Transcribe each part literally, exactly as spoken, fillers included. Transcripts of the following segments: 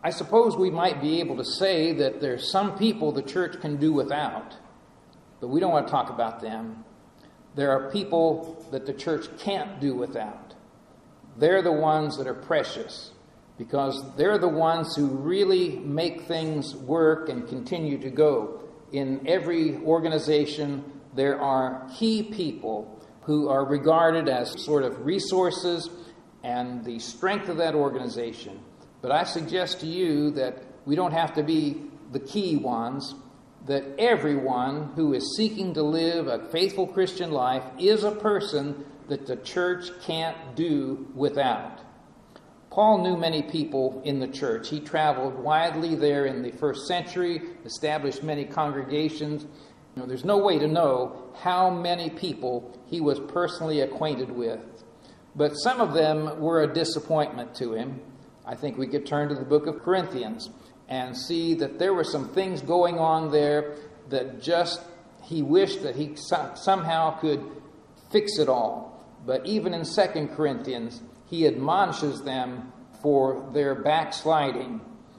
I suppose we might be able to say that there's some people the church can do without, but we don't want to talk about them. There are people that the church can't do without. They're the ones that are precious, because they're the ones who really make things work and continue to go. In every organization, there are key people who are regarded as sort of resources and the strength of that organization. But I suggest to you that we don't have to be the key ones, that everyone who is seeking to live a faithful Christian life is a person that the church can't do without. Paul knew many people in the church. He traveled widely there in the first century, established many congregations. You know, there's no way to know how many people he was personally acquainted with. But some of them were a disappointment to him. I think we could turn to the book of Corinthians and see that there were some things going on there that just he wished that he so- somehow could fix it all. But even in Second Corinthians, he admonishes them for their backsliding.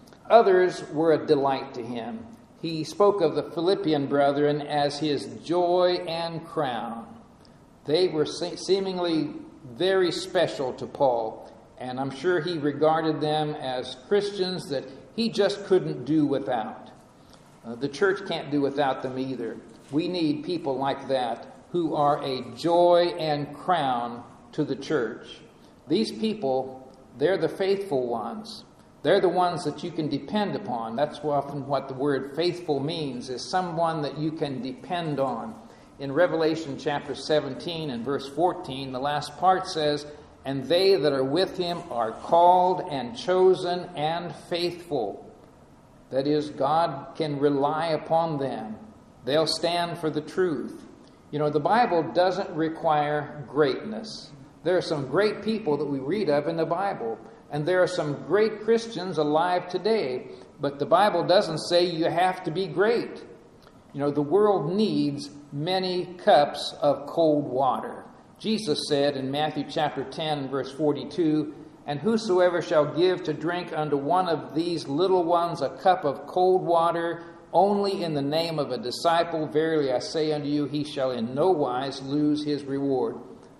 Others were a delight to him. He spoke of the Philippian brethren as his joy and crown. They were se- seemingly very special to Paul, and I'm sure he regarded them as Christians that he just couldn't do without. Uh, the church can't do without them either. We need people like that who are a joy and crown to the church. These people, they're the faithful ones. They're the ones that you can depend upon. That's often what the word faithful means, is someone that you can depend on. In Revelation chapter seventeen and verse fourteen, the last part says, "And they that are with him are called and chosen and faithful." That is, God can rely upon them. They'll stand for the truth. You know, the Bible doesn't require greatness. There are some great people that we read of in the Bible, and there are some great Christians alive today, but the Bible doesn't say you have to be great. You know, the world needs many cups of cold water. Jesus said in Matthew chapter ten, verse forty-two, "And whosoever shall give to drink unto one of these little ones a cup of cold water, only in the name of a disciple, verily I say unto you, he shall in no wise lose his reward."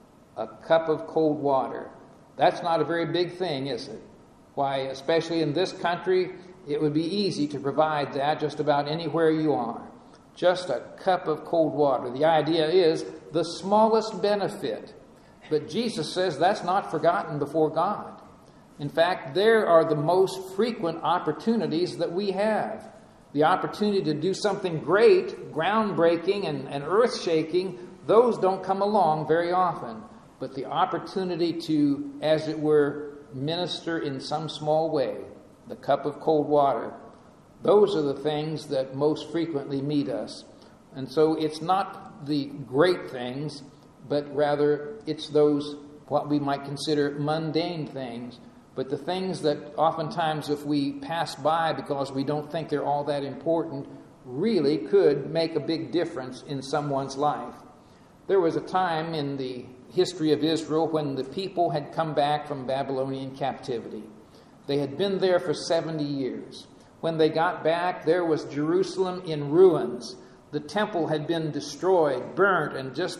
A cup of cold water. That's not a very big thing, is it? Why, especially in this country, it would be easy to provide that just about anywhere you are. Just a cup of cold water. The idea is the smallest benefit. But Jesus says that's not forgotten before God. In fact, there are the most frequent opportunities that we have. The opportunity to do something great, groundbreaking, and, and earth-shaking, those don't come along very often. But the opportunity to, as it were, minister in some small way, the cup of cold water, those are the things that most frequently meet us. And so it's not the great things, but rather it's those, what we might consider mundane things, but the things that oftentimes if we pass by because we don't think they're all that important, really could make a big difference in someone's life. There was a time in the history of Israel when the people had come back from Babylonian captivity. They had been there for seventy years. When they got back, there was Jerusalem in ruins. The temple had been destroyed, burnt, and just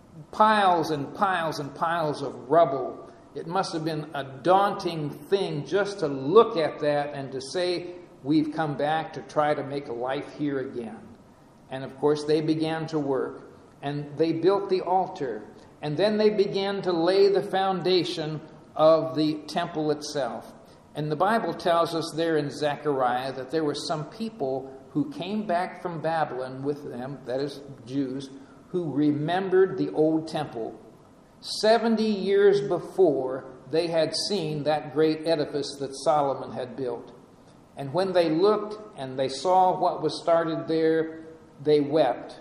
piles and piles and piles of rubble. It must have been a daunting thing just to look at that and to say, we've come back to try to make a life here again. And of course, they began to work, and they built the altar. And then they began to lay the foundation of the temple itself. And the Bible tells us there in Zechariah that there were some people who came back from Babylon with them, that is Jews, who remembered the old temple. Seventy years before, they had seen that great edifice that Solomon had built. And when they looked and they saw what was started there, they wept.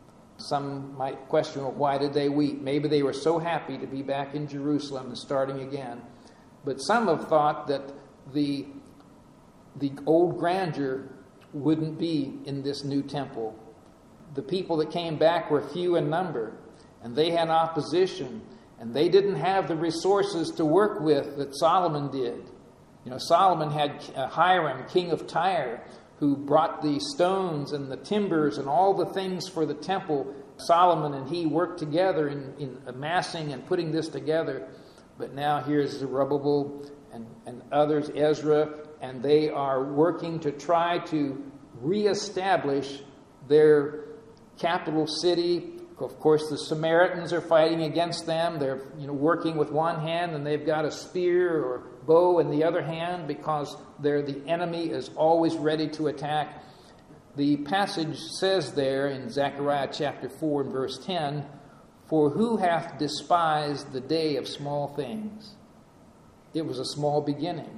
Some might question, well, why did they weep? Maybe they were so happy to be back in Jerusalem and starting again. But some have thought that the, the old grandeur wouldn't be in this new temple. The people that came back were few in number, and they had opposition, and they didn't have the resources to work with that Solomon did. You know, Solomon had Hiram, king of Tyre, who brought the stones and the timbers and all the things for the temple. Solomon and he worked together in, in amassing and putting this together. But now here's Zerubbabel and, and others, Ezra, and they are working to try to reestablish their capital city. Of course, the Samaritans are fighting against them. They're, you know, working with one hand, and they've got a spear or bow in the other hand because they're the enemy is always ready to attack. The passage says there in Zechariah chapter four and verse ten, "For who hath despised the day of small things?" It was a small beginning.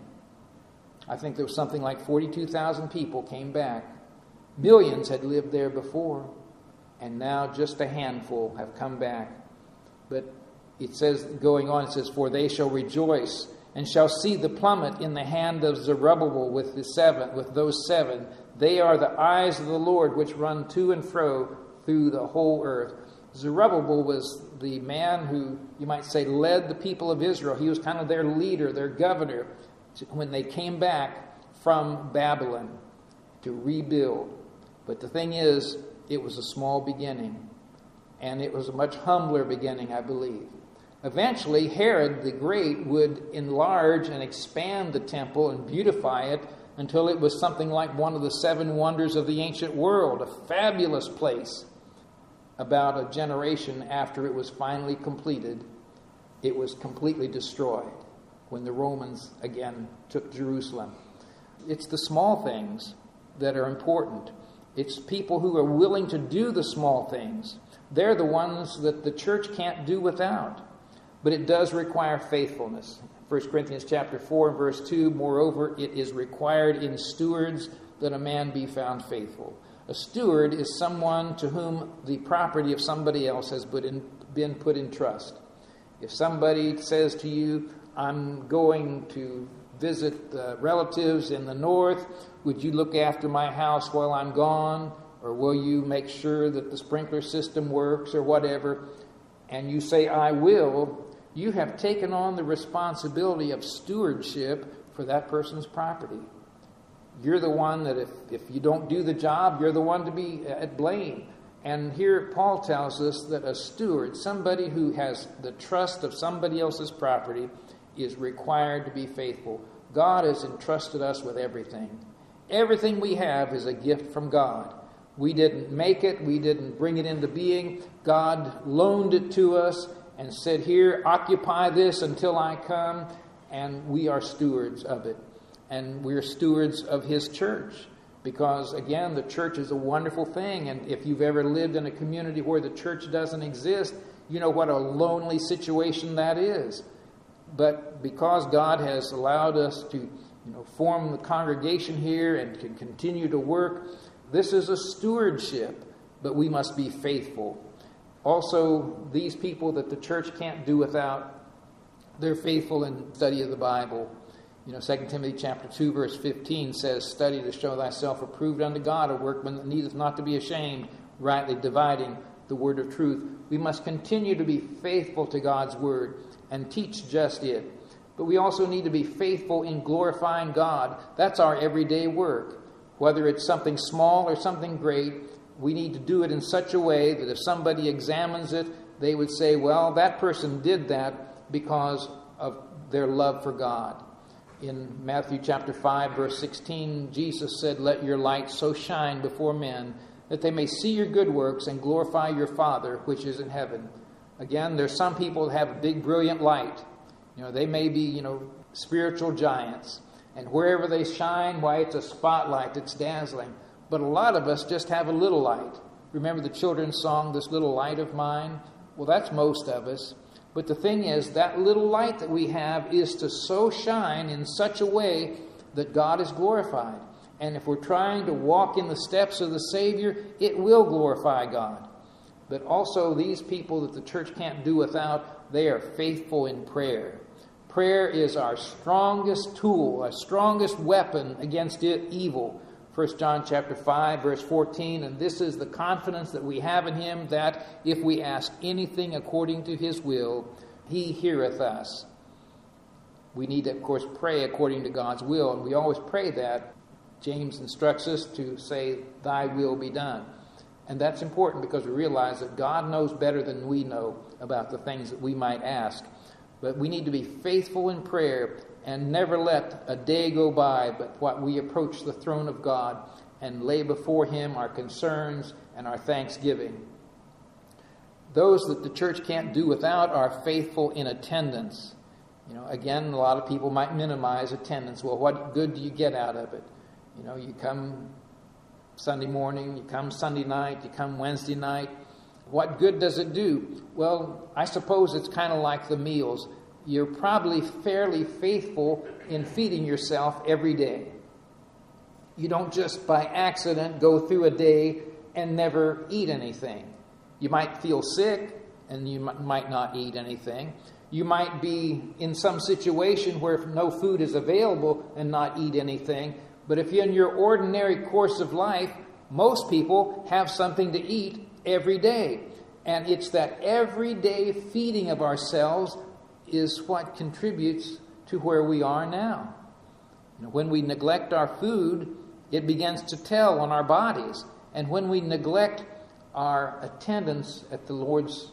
I think there was something like forty-two thousand people came back. Millions had lived there before, and now just a handful have come back. But it says, going on, it says, "For they shall rejoice and shall see the plummet in the hand of Zerubbabel with the seven, with those seven. They are the eyes of the Lord which run to and fro through the whole earth." Zerubbabel was the man who, you might say, led the people of Israel. He was kind of their leader, their governor, when they came back from Babylon to rebuild. But the thing is, it was a small beginning, and it was a much humbler beginning, I believe. Eventually, Herod the Great would enlarge and expand the temple and beautify it until it was something like one of the seven wonders of the ancient world, a fabulous place. About a generation after it was finally completed, it was completely destroyed when the Romans again took Jerusalem. It's the small things that are important. It's people who are willing to do the small things. They're the ones that the church can't do without. But it does require faithfulness. First Corinthians chapter four and verse two, "Moreover, it is required in stewards that a man be found faithful." A steward is someone to whom the property of somebody else has been put in trust. If somebody says to you, "I'm going to visit uh, relatives in the north, would you look after my house while I'm gone? Or will you make sure that the sprinkler system works or whatever?" And you say, "I will," you have taken on the responsibility of stewardship for that person's property. You're the one that if, if you don't do the job, you're the one to be at blame. And here Paul tells us that a steward, somebody who has the trust of somebody else's property, is required to be faithful. God has entrusted us with everything. Everything we have is a gift from God. We didn't make it. We didn't bring it into being. God loaned it to us and said, "Here, occupy this until I come." And we are stewards of it. And we're stewards of His church. Because, again, the church is a wonderful thing. And if you've ever lived in a community where the church doesn't exist, you know what a lonely situation that is. But because God has allowed us to, you know, form the congregation here and can continue to work, this is a stewardship, but we must be faithful. Also, these people that the church can't do without, they're faithful in study of the Bible. You know, Second Timothy chapter two, verse fifteen says, "Study to show thyself approved unto God, a workman that needeth not to be ashamed, rightly dividing the word of truth." We must continue to be faithful to God's word and teach just it. But we also need to be faithful in glorifying God. That's our everyday work. Whether it's something small or something great, we need to do it in such a way that if somebody examines it, they would say, "Well, that person did that because of their love for God." In Matthew chapter five, verse sixteen, Jesus said, "Let your light so shine before men that they may see your good works and glorify your Father which is in heaven." Again, there's some people that have a big, brilliant light. You know, they may be, you know, spiritual giants. And wherever they shine, why, it's a spotlight. It's dazzling. But a lot of us just have a little light. Remember the children's song, "This Little Light of Mine"? Well, that's most of us. But the thing is, that little light that we have is to so shine in such a way that God is glorified. And if we're trying to walk in the steps of the Savior, it will glorify God. But also these people that the church can't do without, they are faithful in prayer. Prayer is our strongest tool, our strongest weapon against evil. First John chapter five, verse fourteen, "And this is the confidence that we have in Him, that if we ask anything according to His will, He heareth us." we need to, of course, pray according to God's will, and we always pray that. James instructs us to say, thy will be done. And that's important because we realize that God knows better than we know about the things that we might ask. But we need to be faithful in prayer and never let a day go by but what we approach the throne of God and lay before him our concerns and our thanksgiving. Those that the church can't do without are faithful in attendance. You know, again, a lot of people might minimize attendance. Well, what good do you get out of it? You know, you come Sunday morning, you come Sunday night, you come Wednesday night. What good does it do? Well, I suppose it's kind of like the meals. You're probably fairly faithful in feeding yourself every day. You don't just by accident go through a day and never eat anything. You might feel sick and you might not eat anything. You might be in some situation where no food is available and not eat anything. But if you're in your ordinary course of life, most people have something to eat every day. And it's that everyday feeding of ourselves is what contributes to where we are now. You know, when we neglect our food, it begins to tell on our bodies. And when we neglect our attendance at the Lord's,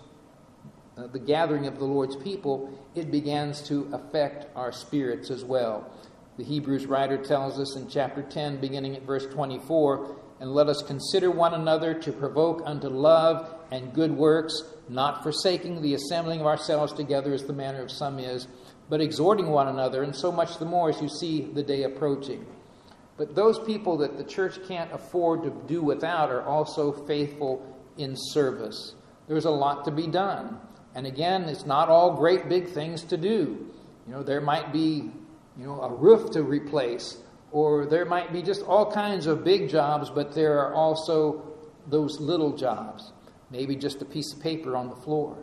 uh, the gathering of the Lord's people, it begins to affect our spirits as well. The Hebrews writer tells us in chapter ten, beginning at verse twenty-four, and let us consider one another to provoke unto love and good works, not forsaking the assembling of ourselves together as the manner of some is, but exhorting one another, and so much the more as you see the day approaching. But those people that the church can't afford to do without are also faithful in service. There's a lot to be done. And again, it's not all great big things to do. You know, there might be, you know, a roof to replace, or there might be just all kinds of big jobs, but there are also those little jobs. Maybe just a piece of paper on the floor,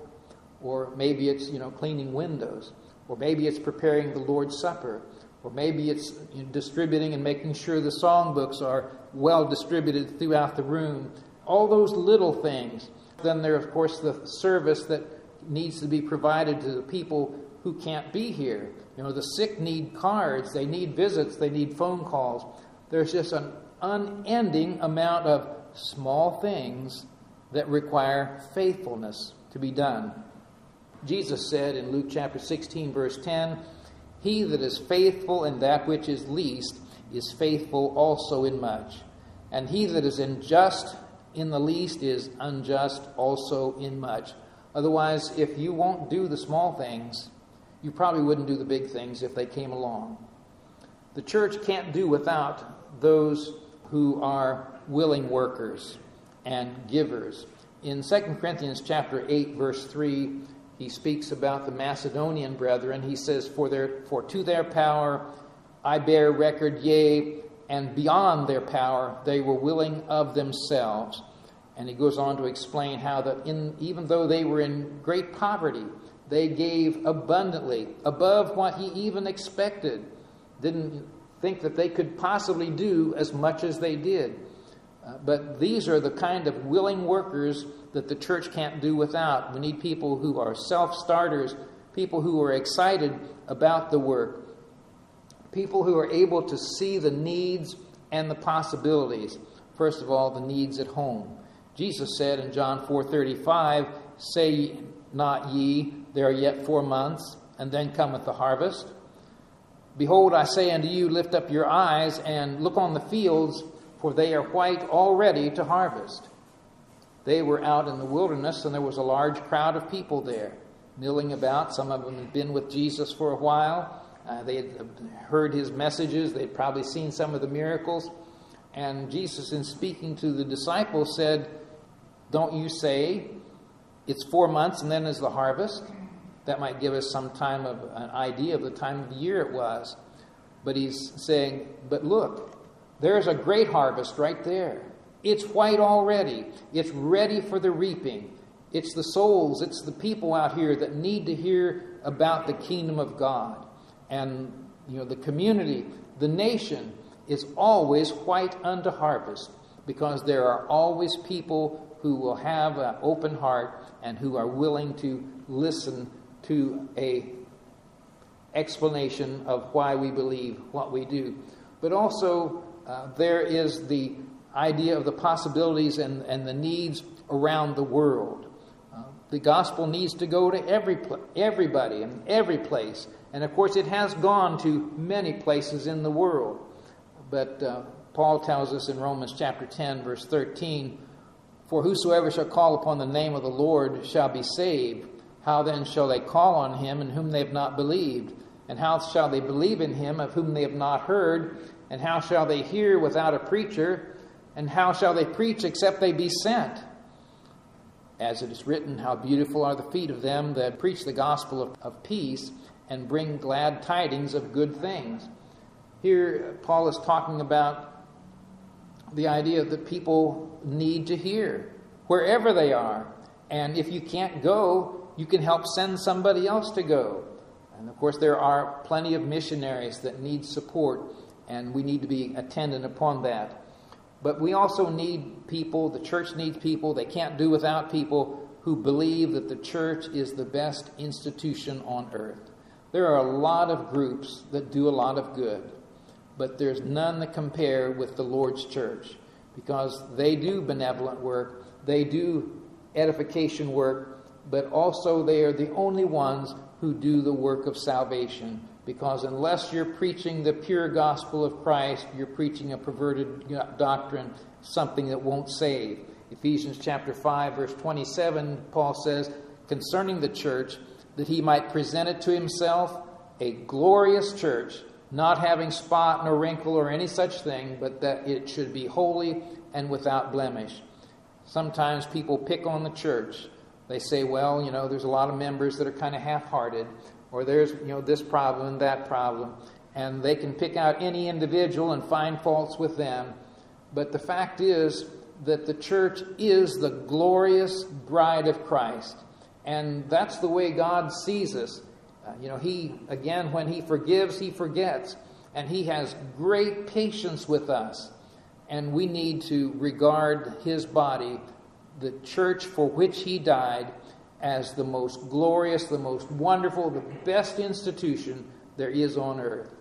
or maybe it's, you know, cleaning windows, or maybe it's preparing the Lord's Supper, or maybe it's, you know, distributing and making sure the songbooks are well distributed throughout the room. All those little things. Then there, of course, the service that needs to be provided to the people who can't be here. You know, the sick need cards, they need visits, they need phone calls. There's just an unending amount of small things that require faithfulness to be done. Jesus said in Luke chapter sixteen, verse ten, he that is faithful in that which is least is faithful also in much. And he that is unjust in the least is unjust also in much. Otherwise, if you won't do the small things, you probably wouldn't do the big things if they came along. The church can't do without those who are willing workers and givers. In Second Corinthians chapter eight, verse three, he speaks about the Macedonian brethren. He says, For their for to their power I bear record, yea, and beyond their power they were willing of themselves. And he goes on to explain how that in even though they were in great poverty, they gave abundantly, above what he even expected. Didn't think that they could possibly do as much as they did. Uh, but these are the kind of willing workers that the church can't do without. We need people who are self-starters, people who are excited about the work, people who are able to see the needs and the possibilities. First of all, the needs at home. Jesus said in John four thirty-five, Say not ye, there are yet four months, and then cometh the harvest. Behold, I say unto you, lift up your eyes, and look on the fields, for they are white already to harvest. They were out in the wilderness, and there was a large crowd of people there, milling about. Some of them had been with Jesus for a while. Uh, they had heard his messages. They'd probably seen some of the miracles. And Jesus, in speaking to the disciples, said, Don't you say it's four months and then is the harvest? That might give us some time of an idea of the time of the year it was. But he's saying, but look, there's a great harvest right there. It's white already. It's ready for the reaping. It's the souls, it's the people out here that need to hear about the kingdom of God. And, you know, the community, the nation is always white unto harvest, because there are always people who will have an open heart and who are willing to listen to a explanation of why we believe what we do. But also, uh, there is the idea of the possibilities and, and the needs around the world. Uh, the gospel needs to go to every pl- everybody and every place. And of course, it has gone to many places in the world. But uh, Paul tells us in Romans chapter ten, verse thirteen, "For whosoever shall call upon the name of the Lord shall be saved. How then shall they call on him in whom they have not believed? And how shall they believe in him of whom they have not heard? And how shall they hear without a preacher? And how shall they preach except they be sent? As it is written, how beautiful are the feet of them that preach the gospel of, of peace and bring glad tidings of good things." Here, Paul is talking about the idea that people need to hear wherever they are. And if you can't go, you can help send somebody else to go. And of course, there are plenty of missionaries that need support, and we need to be attendant upon that. But we also need people, the church needs people, they can't do without people who believe that the church is the best institution on earth. There are a lot of groups that do a lot of good, but there's none that compare with the Lord's church, because they do benevolent work, they do edification work, but also they are the only ones who do the work of salvation. Because unless you're preaching the pure gospel of Christ, you're preaching a perverted doctrine, something that won't save. Ephesians chapter five, verse twenty-seven, Paul says, concerning the church, that he might present it to himself a glorious church, not having spot nor wrinkle or any such thing, but that it should be holy and without blemish. Sometimes people pick on the church. They say, well, you know, there's a lot of members that are kind of half-hearted, or there's, you know, this problem and that problem, and they can pick out any individual and find faults with them. But the fact is that the church is the glorious bride of Christ, and that's the way God sees us. Uh, you know, He, again, when He forgives, He forgets, and He has great patience with us, and we need to regard His body, the church for which He died, as the most glorious, the most wonderful, the best institution there is on earth.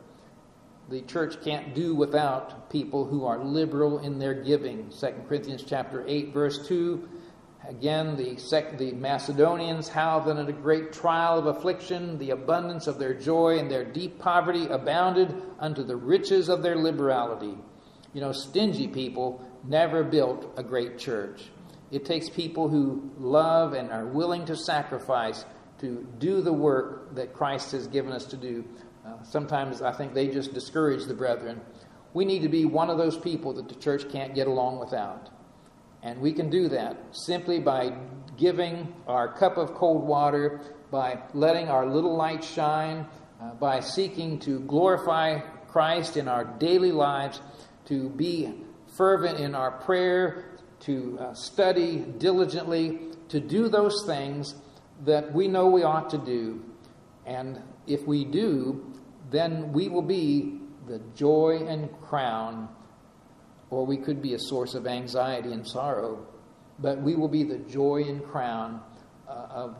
The church can't do without people who are liberal in their giving. Second Corinthians chapter eight, verse two. Again, the, sec- the Macedonians, how then at a great trial of affliction, the abundance of their joy and their deep poverty abounded unto the riches of their liberality. You know, stingy people never built a great church. It takes people who love and are willing to sacrifice to do the work that Christ has given us to do. Uh, sometimes I think they just discourage the brethren. We need to be one of those people that the church can't get along without. And we can do that simply by giving our cup of cold water, by letting our little light shine, uh, by seeking to glorify Christ in our daily lives, to be fervent in our prayer, to uh, study diligently, to do those things that we know we ought to do. And if we do, then we will be the joy and crown, or we could be a source of anxiety and sorrow, but we will be the joy and crown uh, of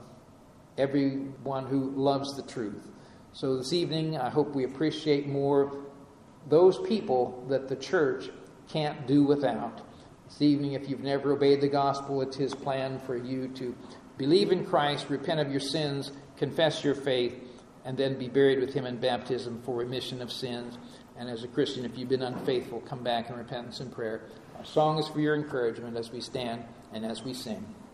everyone who loves the truth. So this evening, I hope we appreciate more those people that the church can't do without. This evening, if you've never obeyed the gospel, it's His plan for you to believe in Christ, repent of your sins, confess your faith, and then be buried with Him in baptism for remission of sins. And as a Christian, if you've been unfaithful, come back in repentance and prayer. Our song is for your encouragement as we stand and as we sing.